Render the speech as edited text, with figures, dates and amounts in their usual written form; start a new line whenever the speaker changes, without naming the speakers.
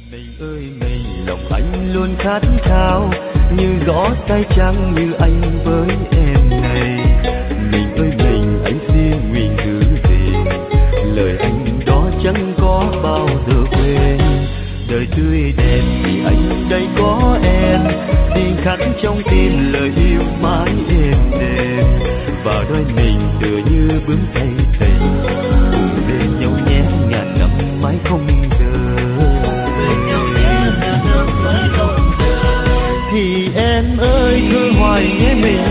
Mình ơi mình, lòng anh luôn khát khao như gõ tay trắng như anh với em này. Mình ơi mình, anh xin nguyện giữ gìn lời anh đó chẳng có bao giờ quên. Đời tươi đẹp vì anh đây có em, tình khắc trong tim lời yêu mãi êm đềm. Và đôi mình tựa như bướm thay tình, cùng bên nhau nhé ngàn năm mãi không thì em ơi cứ hoài nhé mình